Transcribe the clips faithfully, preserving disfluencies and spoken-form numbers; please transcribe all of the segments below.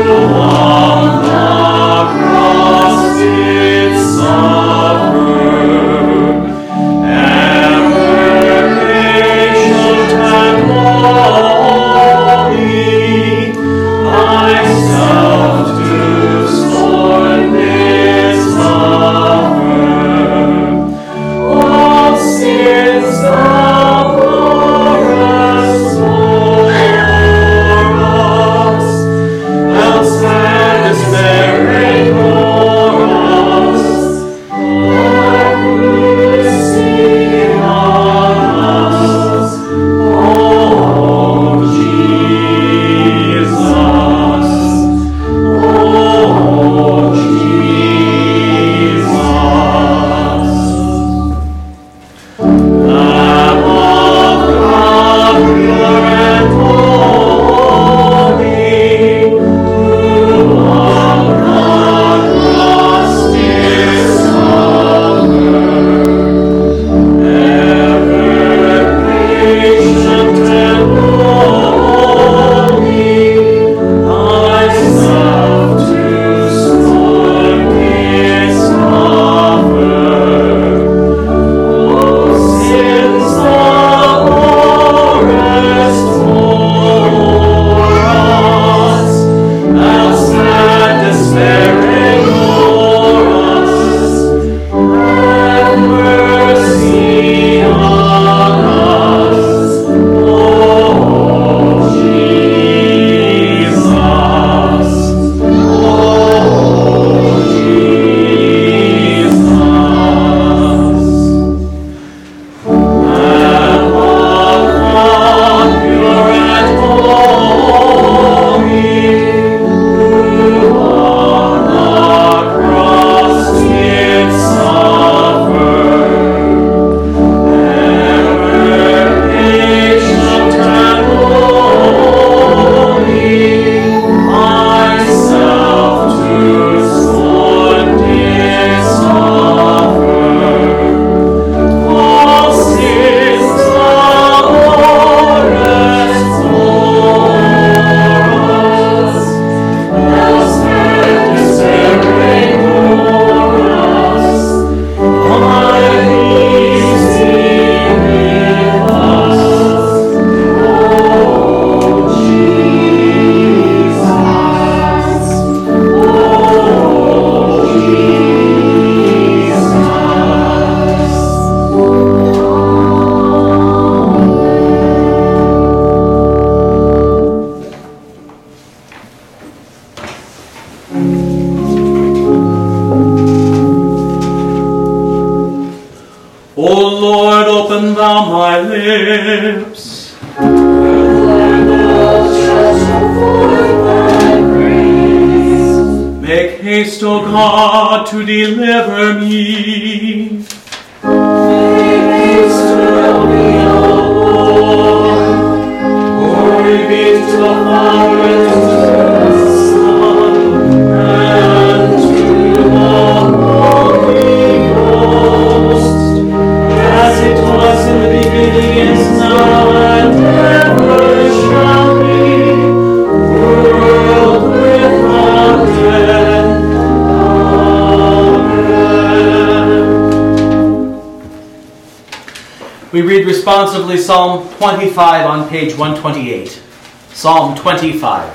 To deliver me. Make haste to help me, O Lord. Glory be to the Father and to the Son and to the Holy Ghost, as it was in the beginning, is now, and ever shall be, world without end. We read responsively Psalm twenty-five on page one twenty-eight. Psalm twenty-five.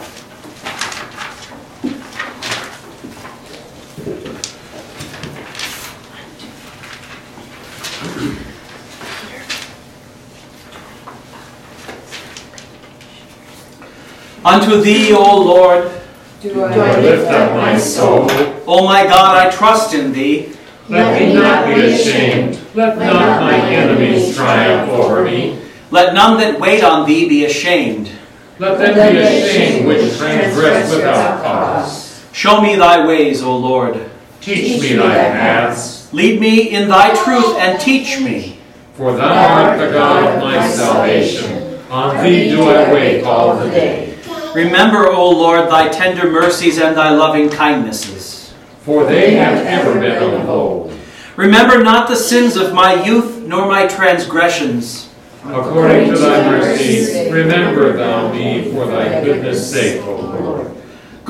Unto thee, O Lord, do I lift up my soul. O my God, I trust in thee. Let me not be ashamed. Let not my enemies triumph over me. Let none that wait on thee be ashamed. Let them be ashamed which transgress without cause. Show me thy ways, O Lord. Teach me thy paths. Lead me in thy truth and teach me. For thou art the God of my salvation. On thee do I wait all the day. Remember, O Lord, thy tender mercies and thy loving kindnesses. For they have ever been of old. Remember not the sins of my youth, nor my transgressions. According to thy mercies, remember thou me for thy goodness' sake, O Lord.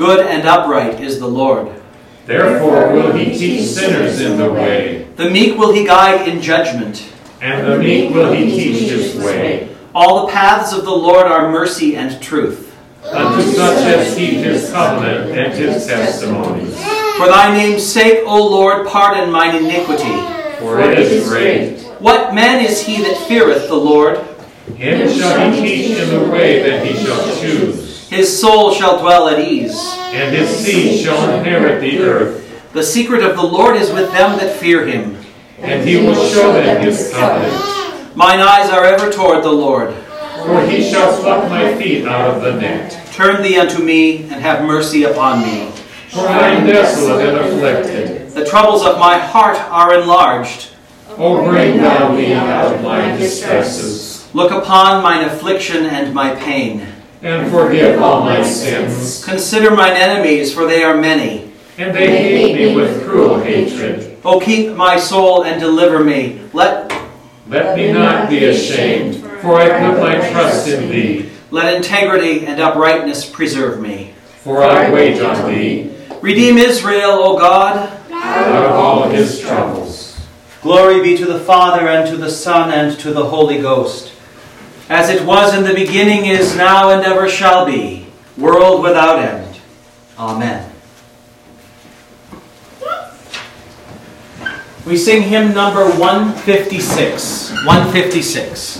Good and upright is the Lord. Therefore will he teach sinners in the way. The meek will he guide in judgment. And the meek will he teach his way. All the paths of the Lord are mercy and truth. Unto such as keep his covenant and his testimonies. For thy name's sake, O Lord, pardon mine iniquity. For it is great. What man is he that feareth the Lord? Him shall he teach in the way that he shall choose. His soul shall dwell at ease. And his seed shall inherit the earth. The secret of the Lord is with them that fear him. And he will show them his covenant. Mine eyes are ever toward the Lord. For he shall pluck my feet out of the net. Turn thee unto me, and have mercy upon me. For I am desolate and afflicted. The troubles of my heart are enlarged. O bring thou me out of my distresses. Look upon mine affliction and my pain. And forgive all my sins. Consider mine enemies, for they are many. And they hate me with cruel hatred. O keep my soul and deliver me. Let, Let me not be ashamed, for I put my trust in thee. let integrity and uprightness preserve me. For I wait on thee. Redeem Israel, O God, Out of all his troubles. Glory be to the Father, and to the Son, and to the Holy Ghost, as it was in the beginning, is now, and ever shall be, world without end. Amen. We sing hymn number one fifty-six. one fifty-six.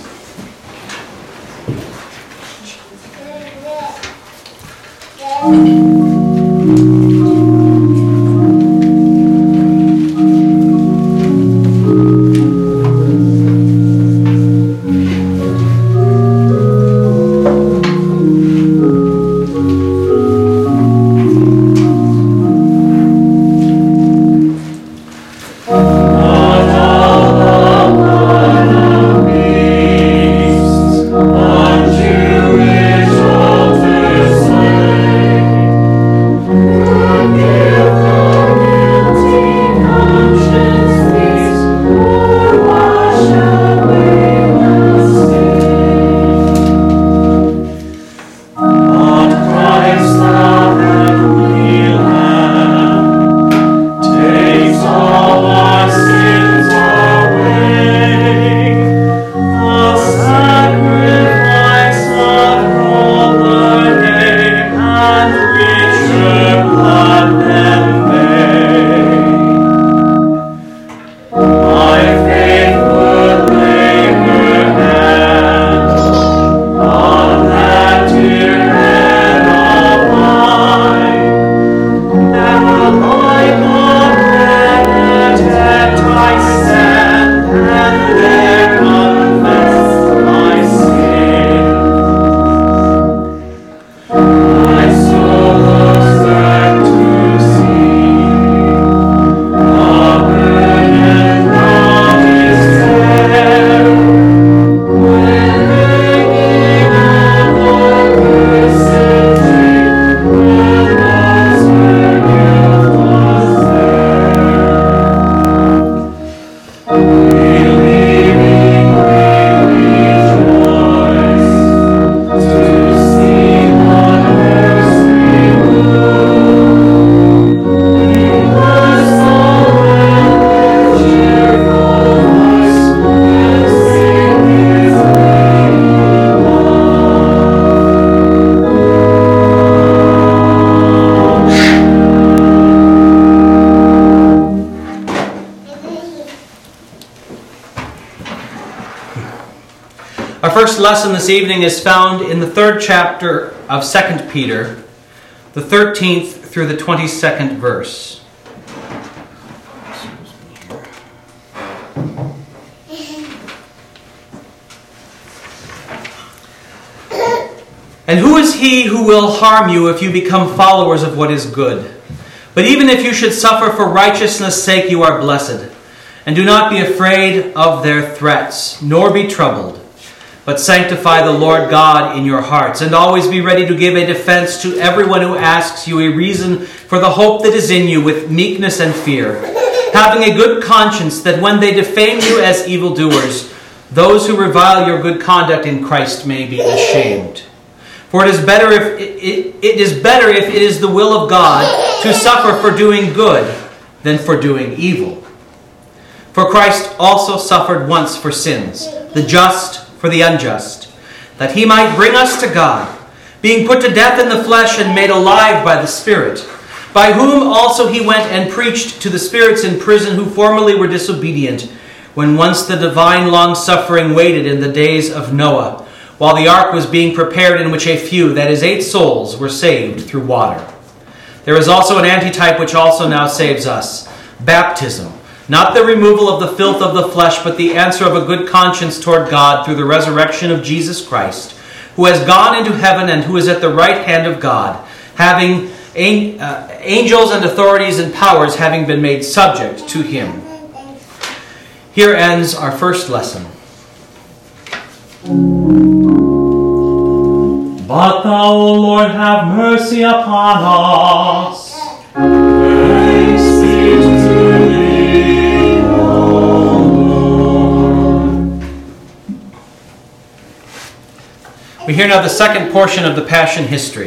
Our first lesson this evening is found in the third chapter of Second Peter, the thirteenth through the twenty-second verse. And who is he who will harm you if you become followers of what is good? But even if you should suffer for righteousness' sake, you are blessed. And do not be afraid of their threats, nor be troubled. But sanctify the Lord God in your hearts, and always be ready to give a defense to everyone who asks you a reason for the hope that is in you with meekness and fear, having a good conscience, that when they defame you as evildoers, those who revile your good conduct in Christ may be ashamed. For it is better if it, it, it is better if it is the will of God to suffer for doing good than for doing evil. For Christ also suffered once for sins, the just for the unjust, that he might bring us to God, being put to death in the flesh and made alive by the Spirit, by whom also he went and preached to the spirits in prison who formerly were disobedient, when once the divine long-suffering waited in the days of Noah, while the ark was being prepared, in which a few, that is eight souls, were saved through water. There is also an antitype which also now saves us, baptism, not the removal of the filth of the flesh, but the answer of a good conscience toward God through the resurrection of Jesus Christ, who has gone into heaven and who is at the right hand of God, having uh, angels and authorities and powers having been made subject to him. Here ends our first lesson. But thou, O Lord, have mercy upon us. Thanks be to thee, O Lord. We hear now the second portion of the Passion history.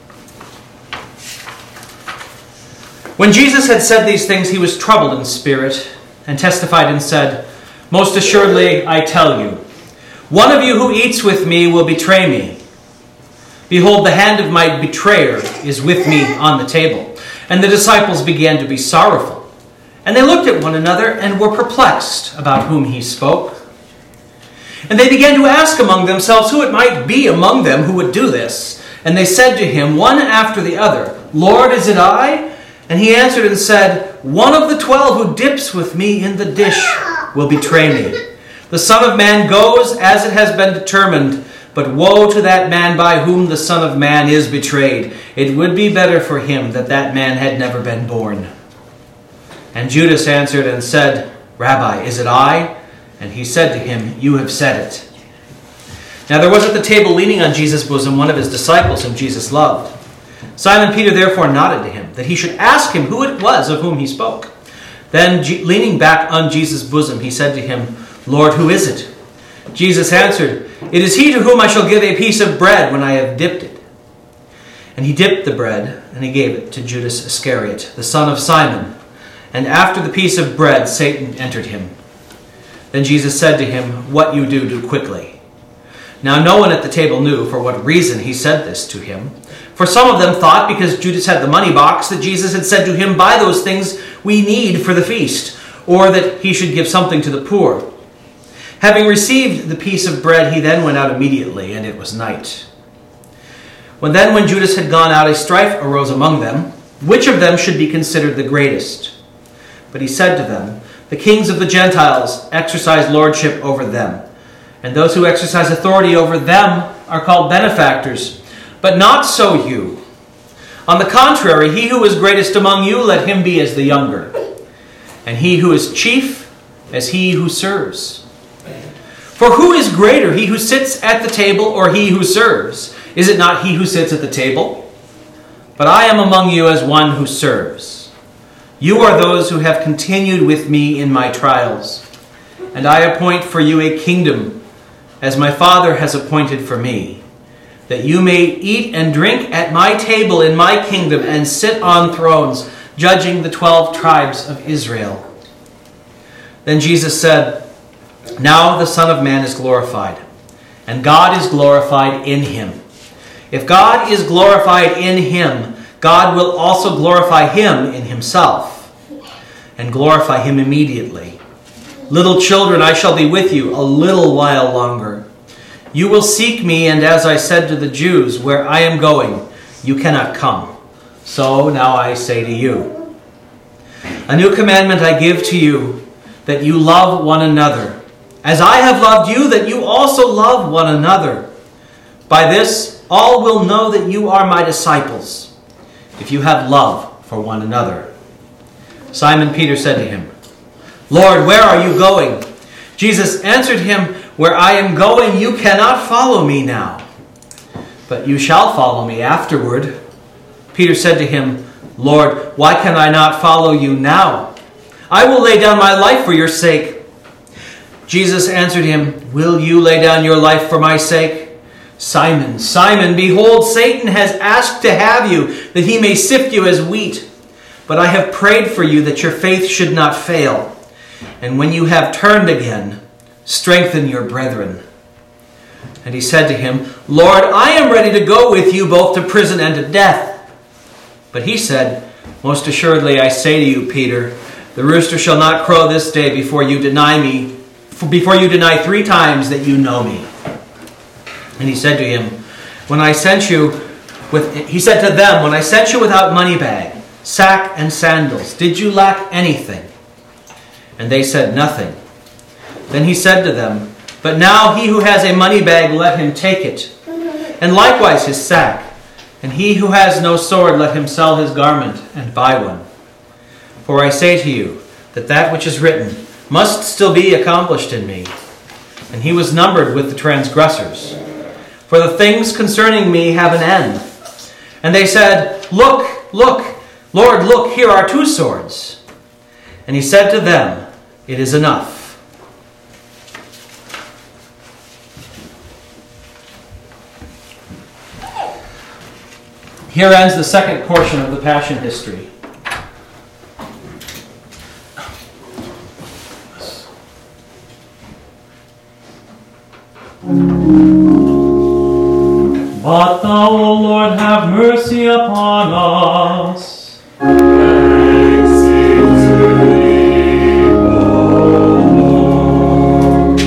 When Jesus had said these things, he was troubled in spirit, and testified and said, Most assuredly, I tell you, one of you who eats with me will betray me. Behold, the hand of my betrayer is with me on the table. And the disciples began to be sorrowful. And they looked at one another and were perplexed about whom he spoke. And they began to ask among themselves who it might be among them who would do this. And they said to him, one after the other, Lord, is it I? And he answered and said, One of the twelve who dips with me in the dish will betray me. The Son of Man goes as it has been determined, but woe to that man by whom the Son of Man is betrayed. It would be better for him that that man had never been born. And Judas answered and said, Rabbi, is it I? And he said to him, You have said it. Now there was at the table leaning on Jesus' bosom one of his disciples whom Jesus loved. Simon Peter therefore nodded to him, that he should ask him who it was of whom he spoke. Then leaning back on Jesus' bosom, he said to him, Lord, who is it? Jesus answered, It is he to whom I shall give a piece of bread when I have dipped it. And he dipped the bread, and he gave it to Judas Iscariot, the son of Simon. And after the piece of bread, Satan entered him. Then Jesus said to him, What you do, do quickly. Now no one at the table knew for what reason he said this to him. For some of them thought, because Judas had the money box, that Jesus had said to him, Buy those things we need for the feast, or that he should give something to the poor. Having received the piece of bread, he then went out immediately, and it was night. When then, when Judas had gone out, a strife arose among them, which of them should be considered the greatest. But he said to them, The kings of the Gentiles exercise lordship over them, and those who exercise authority over them are called benefactors. But not so you. On the contrary, he who is greatest among you, let him be as the younger, and he who is chief as he who serves. For who is greater, he who sits at the table or he who serves? Is it not he who sits at the table? But I am among you as one who serves. You are those who have continued with me in my trials, and I appoint for you a kingdom, as my Father has appointed for me, that you may eat and drink at my table in my kingdom and sit on thrones, judging the twelve tribes of Israel. Then Jesus said, Now the Son of Man is glorified, and God is glorified in him. If God is glorified in him, God will also glorify him in himself, and glorify him immediately. Little children, I shall be with you a little while longer. You will seek me, and as I said to the Jews, where I am going, you cannot come. So now I say to you, a new commandment I give to you, that you love one another. As I have loved you, that you also love one another. By this, all will know that you are my disciples, if you have love for one another. Simon Peter said to him, Lord, where are you going? Jesus answered him, Where I am going, you cannot follow me now, but you shall follow me afterward. Peter said to him, Lord, why can I not follow you now? I will lay down my life for your sake. Jesus answered him, Will you lay down your life for my sake? Simon, Simon, behold, Satan has asked to have you, that he may sift you as wheat. But I have prayed for you that your faith should not fail. And when you have turned again, strengthen your brethren. And he said to him, Lord, I am ready to go with you both to prison and to death. But he said, Most assuredly I say to you, Peter, the rooster shall not crow this day before you deny me, before you deny three times that you know me. And he said to him, When I sent you with, he said to them, When I sent you without money bag, sack and sandals, did you lack anything? And they said, Nothing. Then he said to them, But now he who has a money bag, let him take it, and likewise his sack. And he who has no sword, let him sell his garment and buy one. For I say to you, that that which is written must still be accomplished in me. And he was numbered with the transgressors. For the things concerning me have an end. And they said, Look, look, Lord, look, here are two swords. And he said to them, It is enough. Here ends the second portion of the Passion history. But thou, O Lord, have mercy upon us. Thanks be to thee, O Lord.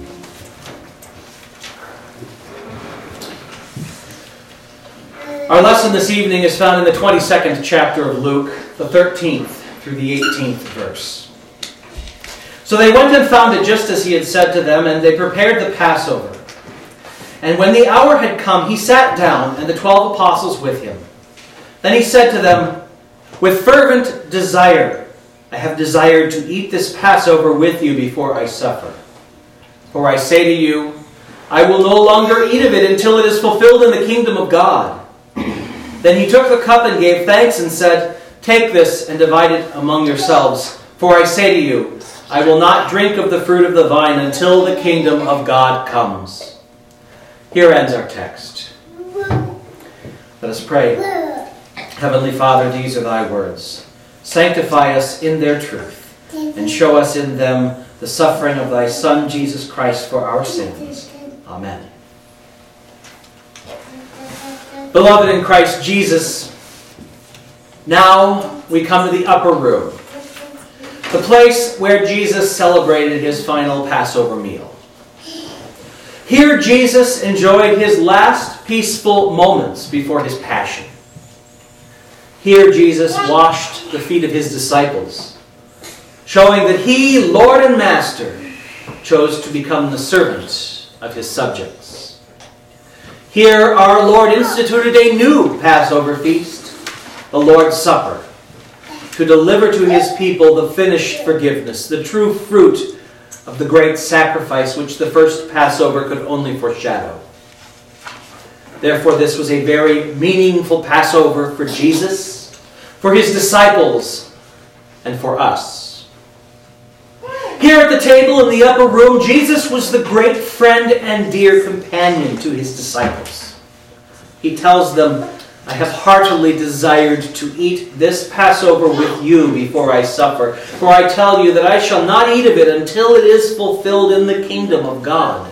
Our lesson this evening is found in the twenty-second chapter of Luke, the thirteenth through the eighteenth verse. So they went and found it just as he had said to them, and they prepared the Passover. And when the hour had come, he sat down, and the twelve apostles with him. Then he said to them, With fervent desire I have desired to eat this Passover with you before I suffer. For I say to you, I will no longer eat of it until it is fulfilled in the kingdom of God. Then he took the cup and gave thanks and said, Take this and divide it among yourselves. For I say to you, I will not drink of the fruit of the vine until the kingdom of God comes. Here ends our text. Let us pray. Heavenly Father, these are thy words. Sanctify us in their truth, and show us in them the suffering of thy Son, Jesus Christ, for our sins. Amen. Beloved in Christ Jesus, now we come to the upper room, the place where Jesus celebrated his final Passover meal. Here Jesus enjoyed his last peaceful moments before his passion. Here Jesus washed the feet of his disciples, showing that he, Lord and Master, chose to become the servant of his subjects. Here our Lord instituted a new Passover feast, the Lord's Supper, to deliver to his people the finished forgiveness, the true fruit of the great sacrifice which the first Passover could only foreshadow. Therefore, this was a very meaningful Passover for Jesus, for his disciples, and for us. Here at the table in the upper room, Jesus was the great friend and dear companion to his disciples. He tells them, I have heartily desired to eat this Passover with you before I suffer. For I tell you that I shall not eat of it until it is fulfilled in the kingdom of God.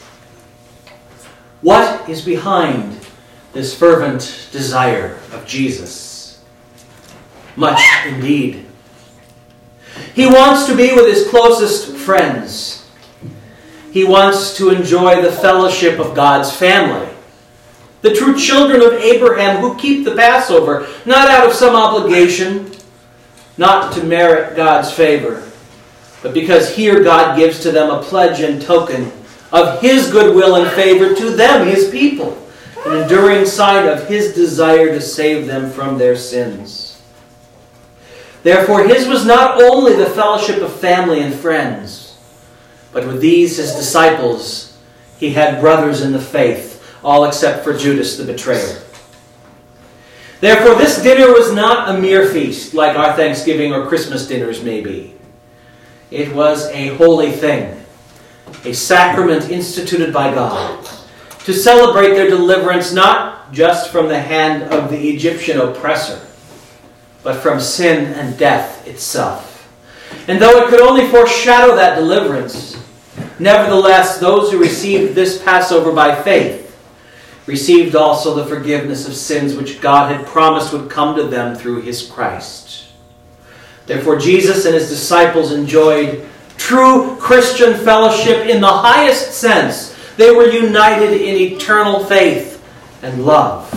What is behind this fervent desire of Jesus? Much indeed. He wants to be with his closest friends. He wants to enjoy the fellowship of God's family. The true children of Abraham who keep the Passover, not out of some obligation, not to merit God's favor, but because here God gives to them a pledge and token of his goodwill and favor to them, his people, an enduring sign of his desire to save them from their sins. Therefore, his was not only the fellowship of family and friends, but with these, his disciples, he had brothers in the faith, all except for Judas the betrayer. Therefore, this dinner was not a mere feast like our Thanksgiving or Christmas dinners may be. It was a holy thing, a sacrament instituted by God to celebrate their deliverance not just from the hand of the Egyptian oppressor, but from sin and death itself. And though it could only foreshadow that deliverance, nevertheless, those who received this Passover by faith received also the forgiveness of sins which God had promised would come to them through his Christ. Therefore, Jesus and his disciples enjoyed true Christian fellowship in the highest sense. They were united in eternal faith and love.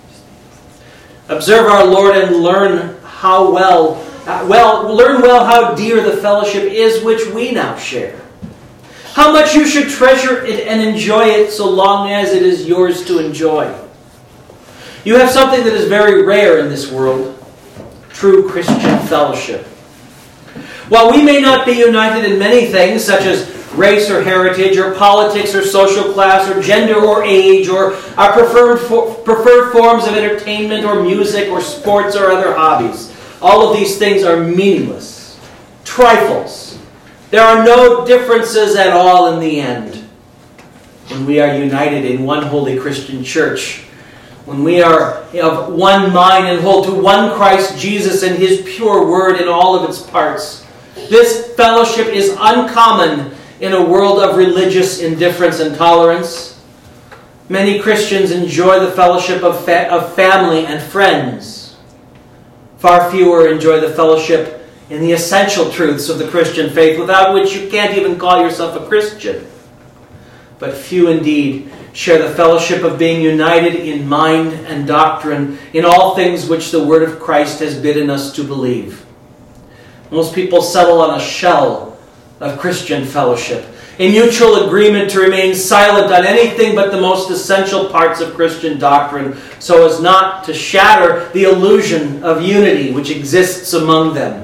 Observe our Lord and learn how well, well, learn well how dear the fellowship is which we now share. How much you should treasure it and enjoy it so long as it is yours to enjoy. You have something that is very rare in this world: true Christian fellowship. While we may not be united in many things, such as race or heritage or politics or social class or gender or age or our preferred, for, preferred forms of entertainment or music or sports or other hobbies, all of these things are meaningless, trifles. There are no differences at all in the end. When we are united in one holy Christian church, when we are of one mind and hold to one Christ Jesus and his pure word in all of its parts, this fellowship is uncommon in a world of religious indifference and tolerance. Many Christians enjoy the fellowship of, fa- of family and friends. Far fewer enjoy the fellowship in the essential truths of the Christian faith, without which you can't even call yourself a Christian. But few indeed share the fellowship of being united in mind and doctrine in all things which the Word of Christ has bidden us to believe. Most people settle on a shell of Christian fellowship, a mutual agreement to remain silent on anything but the most essential parts of Christian doctrine, so as not to shatter the illusion of unity which exists among them.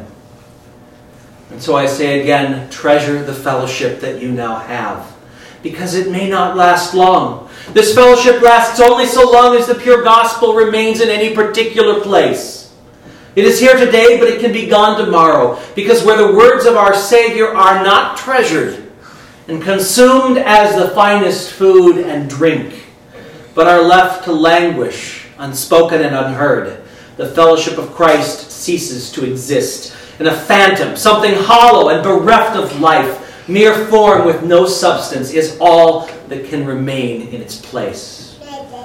And so I say again, treasure the fellowship that you now have, because it may not last long. This fellowship lasts only so long as the pure gospel remains in any particular place. It is here today, but it can be gone tomorrow, because where the words of our Savior are not treasured and consumed as the finest food and drink, but are left to languish, unspoken and unheard, the fellowship of Christ ceases to exist. And a phantom, something hollow and bereft of life, mere form with no substance, is all that can remain in its place.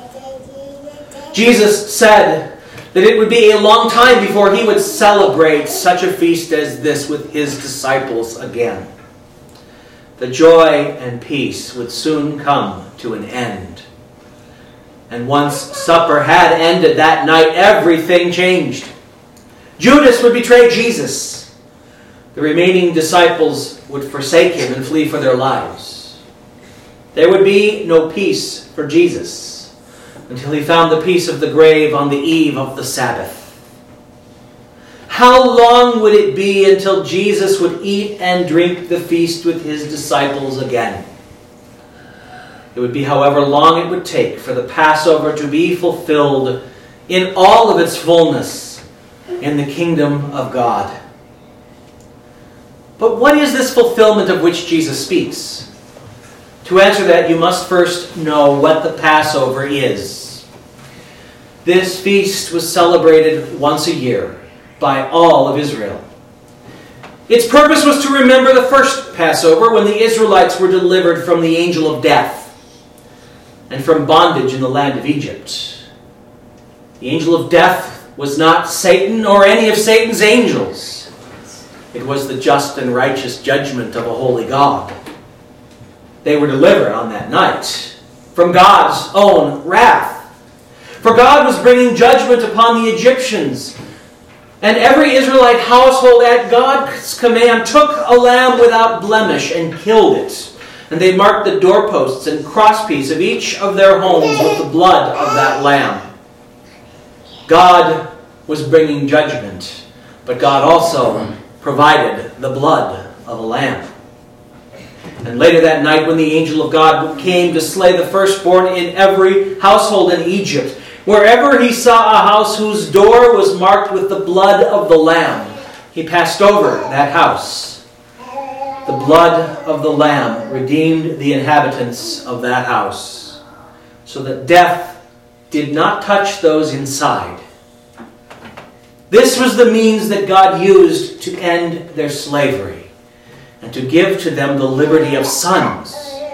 Jesus said that it would be a long time before he would celebrate such a feast as this with his disciples again. The joy and peace would soon come to an end. And once supper had ended that night, everything changed. Judas would betray Jesus. The remaining disciples would forsake him and flee for their lives. There would be no peace for Jesus until he found the peace of the grave on the eve of the Sabbath. How long would it be until Jesus would eat and drink the feast with his disciples again? It would be however long it would take for the Passover to be fulfilled in all of its fullness in the kingdom of God. But what is this fulfillment of which Jesus speaks? To answer that, you must first know what the Passover is. This feast was celebrated once a year by all of Israel. Its purpose was to remember the first Passover, when the Israelites were delivered from the angel of death and from bondage in the land of Egypt. The angel of death was not Satan or any of Satan's angels. It was the just and righteous judgment of a holy God. They were delivered on that night from God's own wrath. For God was bringing judgment upon the Egyptians. And every Israelite household at God's command took a lamb without blemish and killed it. And they marked the doorposts and crosspiece of each of their homes with the blood of that lamb. God was bringing judgment, but God also provided the blood of a lamb. And later that night, when the angel of God came to slay the firstborn in every household in Egypt, wherever he saw a house whose door was marked with the blood of the lamb, he passed over that house. The blood of the lamb redeemed the inhabitants of that house. so that death did not touch those inside. This was the means that God used to end their slavery and to give to them the liberty of sons.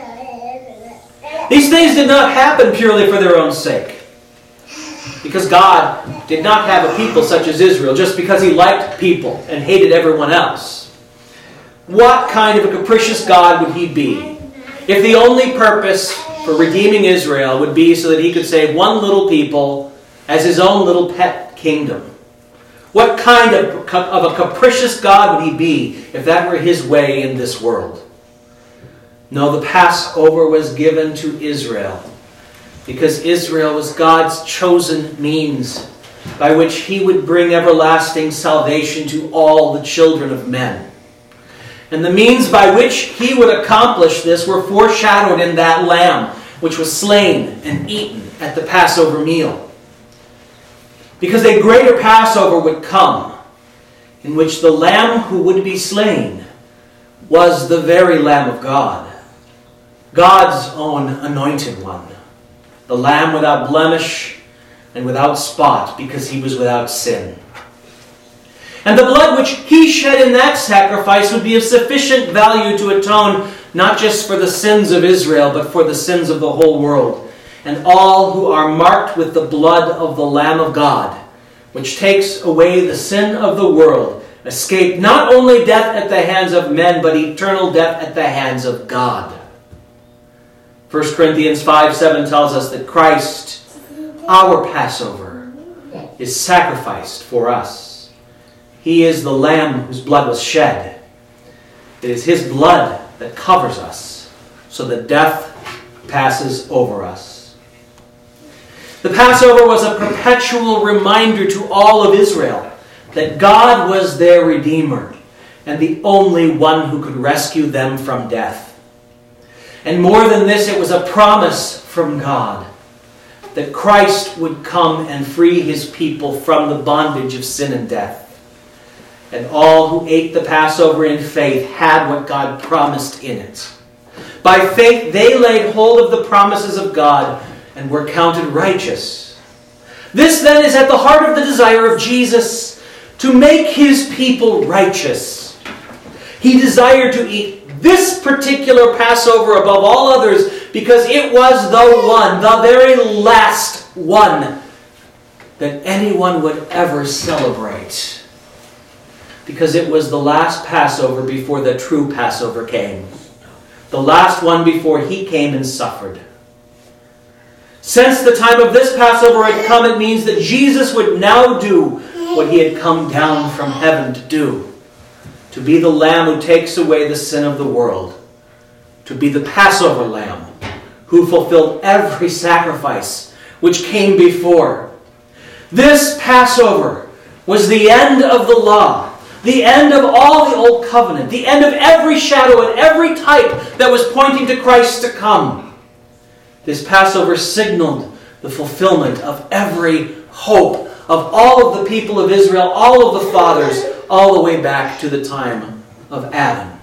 These things did not happen purely for their own sake, because God did not have a people such as Israel just because He liked people and hated everyone else. What kind of a capricious God would He be if the only purpose for redeeming Israel would be so that He could save one little people as His own little pet kingdom? What kind of, of a capricious God would He be if that were His way in this world? No, the Passover was given to Israel because Israel was God's chosen means by which He would bring everlasting salvation to all the children of men. And the means by which He would accomplish this were foreshadowed in that lamb which was slain and eaten at the Passover meal. Because a greater Passover would come, in which the Lamb who would be slain was the very Lamb of God, God's own anointed one, the Lamb without blemish and without spot, because He was without sin. And the blood which He shed in that sacrifice would be of sufficient value to atone not just for the sins of Israel, but for the sins of the whole world. And all who are marked with the blood of the Lamb of God, which takes away the sin of the world, escape not only death at the hands of men, but eternal death at the hands of God. First Corinthians five seven tells us that Christ, our Passover, is sacrificed for us. He is the Lamb whose blood was shed. It is His blood that covers us, so that death passes over us. The Passover was a perpetual reminder to all of Israel that God was their Redeemer and the only one who could rescue them from death. And more than this, it was a promise from God that Christ would come and free His people from the bondage of sin and death. And all who ate the Passover in faith had what God promised in it. By faith, they laid hold of the promises of God and were counted righteous. This then is at the heart of the desire of Jesus, to make His people righteous. He desired to eat this particular Passover above all others because it was the one, the very last one that anyone would ever celebrate. Because it was the last Passover before the true Passover came. The last one before He came and suffered. Since the time of this Passover had come, it means that Jesus would now do what He had come down from heaven to do. To be the Lamb who takes away the sin of the world. To be the Passover Lamb who fulfilled every sacrifice which came before. This Passover was the end of the law. The end of all the Old Covenant. The end of every shadow and every type that was pointing to Christ to come. This Passover signaled the fulfillment of every hope of all of the people of Israel, all of the fathers, all the way back to the time of Adam.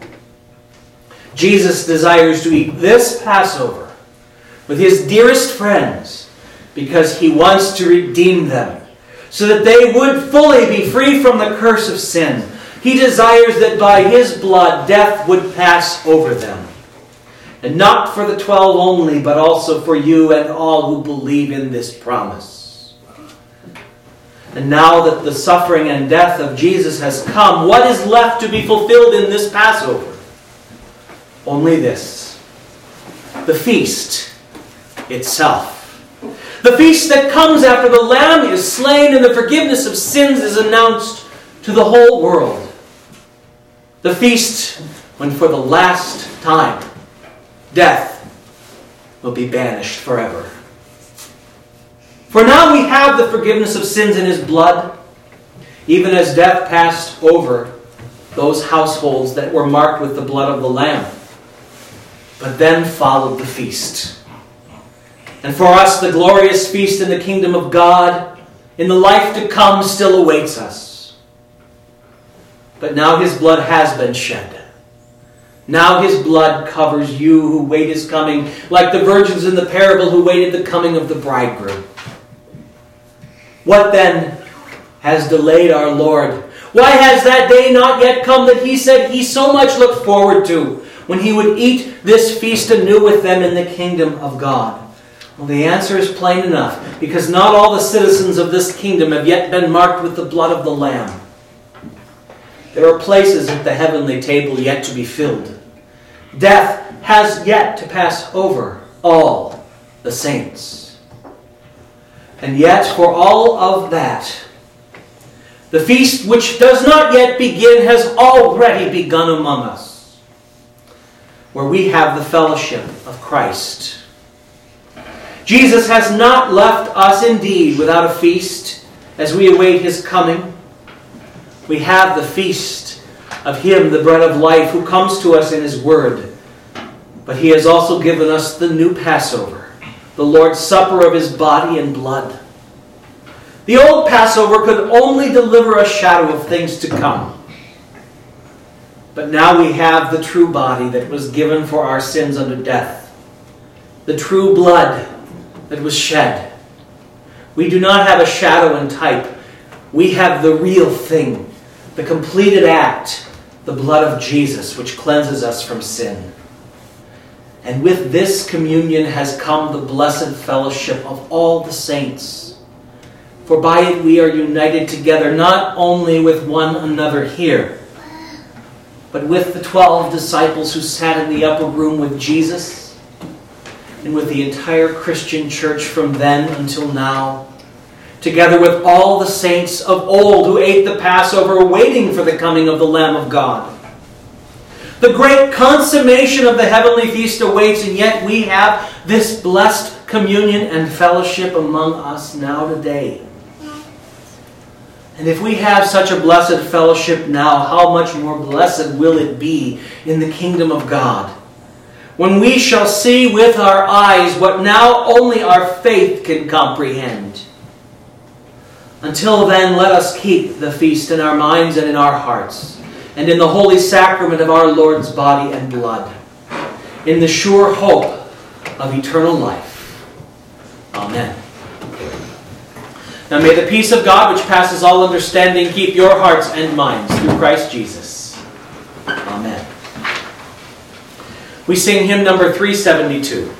Jesus desires to eat this Passover with His dearest friends because He wants to redeem them so that they would fully be free from the curse of sin. He desires that by His blood death would pass over them. And not for the twelve only, but also for you and all who believe in this promise. And now that the suffering and death of Jesus has come, what is left to be fulfilled in this Passover? Only this. The feast itself. The feast that comes after the Lamb is slain and the forgiveness of sins is announced to the whole world. The feast when for the last time death will be banished forever. For now we have the forgiveness of sins in His blood, even as death passed over those households that were marked with the blood of the Lamb. But then followed the feast. And for us, the glorious feast in the kingdom of God, in the life to come, still awaits us. But now His blood has been shed. Now his blood covers you who wait his coming, like the virgins in the parable who waited the coming of the bridegroom. What then has delayed our Lord? Why has that day not yet come that he said he so much looked forward to, when he would eat this feast anew with them in the kingdom of God? Well, the answer is plain enough, because not all the citizens of this kingdom have yet been marked with the blood of the Lamb. There are places at the heavenly table yet to be filled. Death has yet to pass over all the saints. And yet, for all of that, the feast which does not yet begin has already begun among us, where we have the fellowship of Christ. Jesus has not left us indeed without a feast as we await his coming. We have the feast of him, the bread of life, who comes to us in his word. But he has also given us the new Passover, the Lord's Supper of his body and blood. The old Passover could only deliver a shadow of things to come. But now we have the true body that was given for our sins unto death, the true blood that was shed. We do not have a shadow and type. We have the real thing, the completed act, the blood of Jesus, which cleanses us from sin. And with this communion has come the blessed fellowship of all the saints. For by it we are united together, not only with one another here, but with the twelve disciples who sat in the upper room with Jesus, and with the entire Christian church from then until now, together with all the saints of old who ate the Passover, waiting for the coming of the Lamb of God. The great consummation of the heavenly feast awaits, and yet we have this blessed communion and fellowship among us now today. And if we have such a blessed fellowship now, how much more blessed will it be in the kingdom of God, when we shall see with our eyes what now only our faith can comprehend. Until then, let us keep the feast in our minds and in our hearts, and in the holy sacrament of our Lord's body and blood, in the sure hope of eternal life. Amen. Now may the peace of God, which passes all understanding, keep your hearts and minds through Christ Jesus. Amen. We sing hymn number three seventy-two.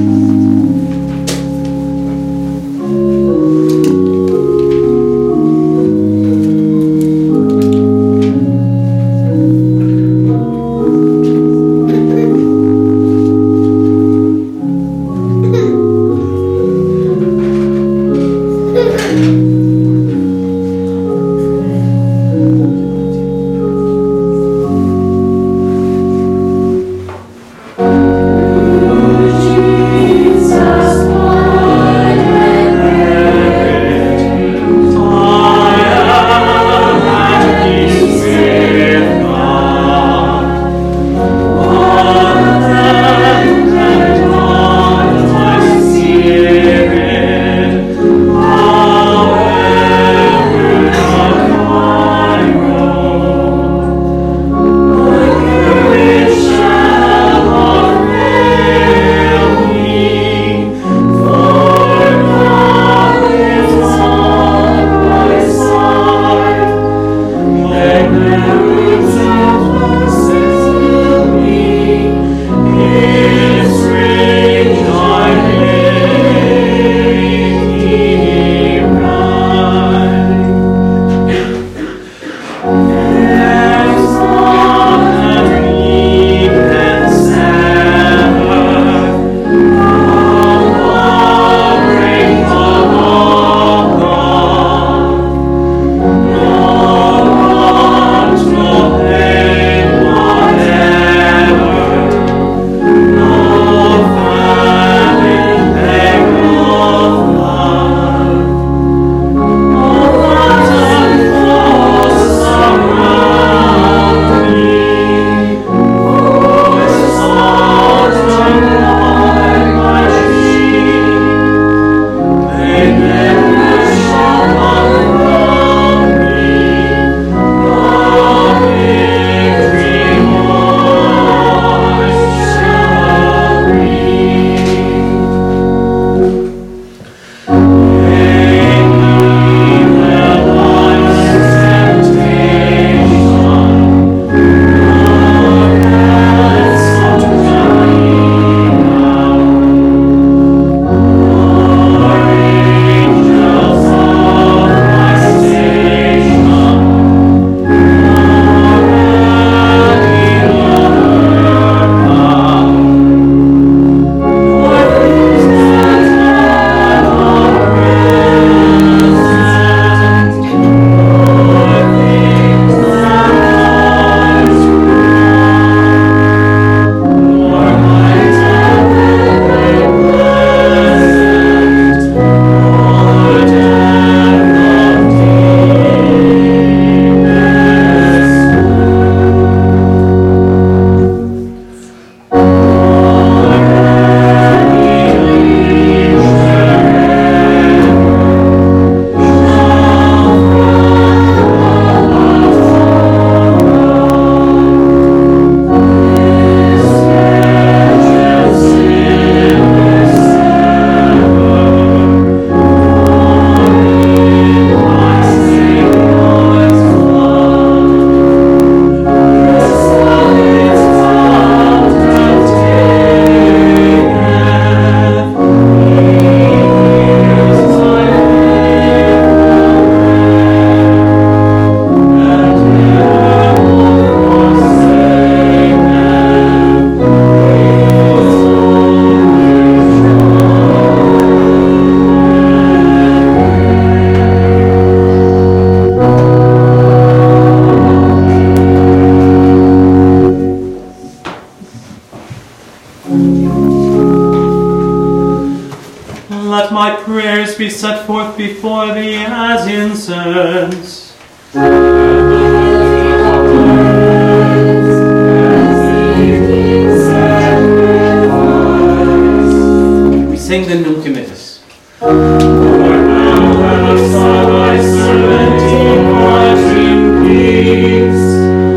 Thank you. let my prayers be set forth before thee as incense. We sing the Nunc Dimittis. Lord, now let us saw thy servant depart in peace,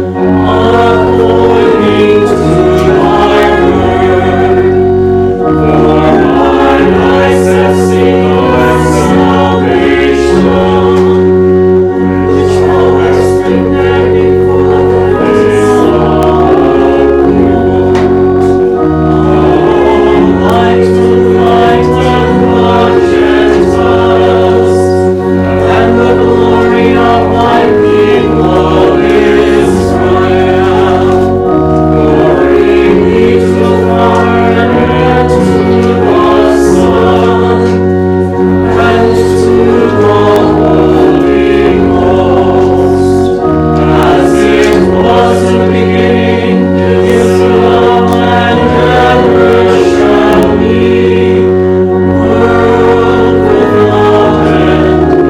according to thy word. For thine eyes have seen thy salvation, which thou hast prepared before the face of the world. O light to light the Gentiles, and the glory of thy people Israel. Glory be to the Father, and to the Son, and to the Holy Ghost, as it was in the beginning, is now, and ever shall be, world without end.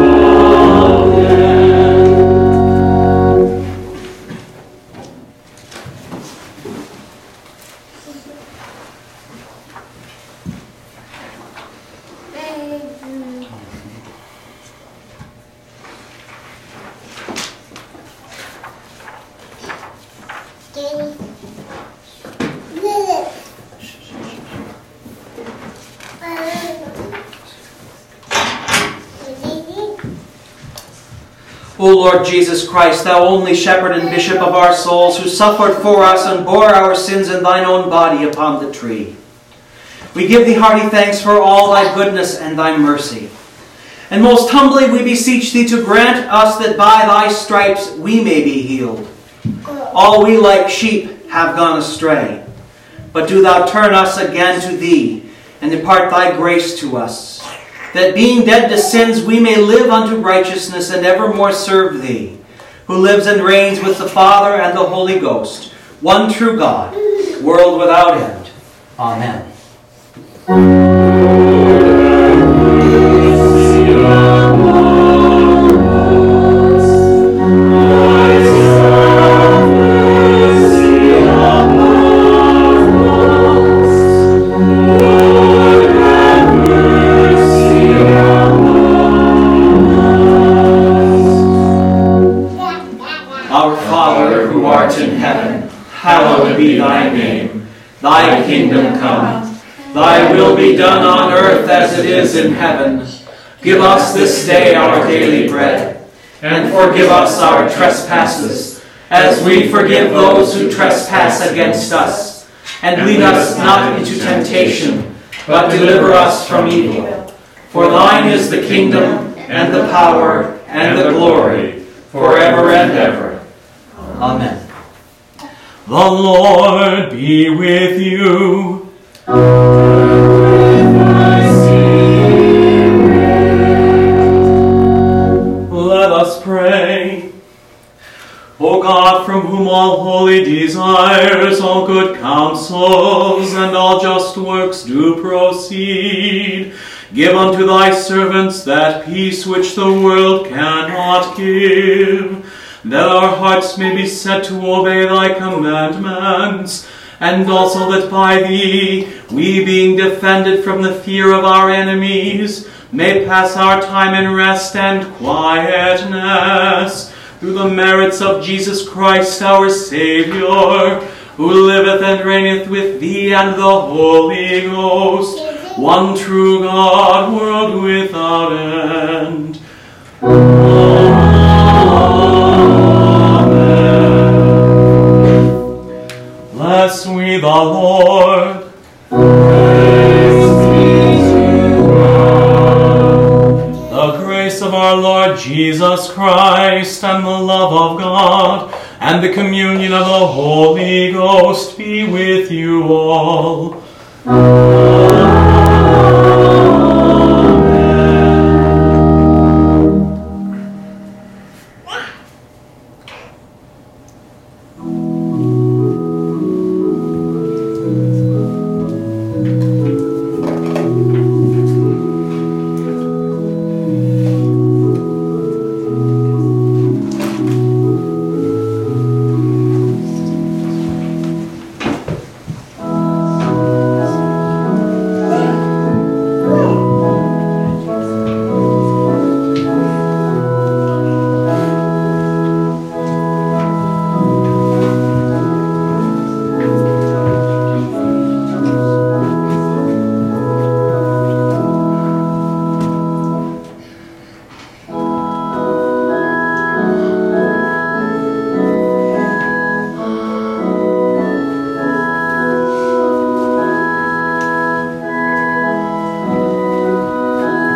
O Lord Jesus Christ, thou only shepherd and bishop of our souls, who suffered for us and bore our sins in thine own body upon the tree, we give thee hearty thanks for all thy goodness and thy mercy. And most humbly we beseech thee to grant us that by thy stripes we may be healed. All we like sheep have gone astray, but do thou turn us again to thee, and impart thy grace to us, that being dead to sins we may live unto righteousness and evermore serve thee, who lives and reigns with the Father and the Holy Ghost, one true God, world without end. Amen. Our Father, who art in heaven, hallowed be thy name. Thy kingdom come. Thy will be done on earth as it is in heaven. Give us this day our daily bread, and forgive us our trespasses, as we forgive those who trespass against us. And lead us not into temptation, but deliver us from evil. For thine is the kingdom, and the power, and the glory, forever and ever. Amen. The Lord be with you. Let us pray. O God, from whom all holy desires, all good counsels, and all just works do proceed, give unto thy servants that peace which the world cannot give, that our hearts may be set to obey thy commandments, and also that by thee, we being defended from the fear of our enemies, may pass our time in rest and quietness, through the merits of Jesus Christ our Saviour, who liveth and reigneth with thee and the Holy Ghost, one true God, world without end. Amen. Bless we the Lord. Praise be to God. The grace of our Lord Jesus Christ, and the love of God, and the communion of the Holy Ghost be with you all. Amen.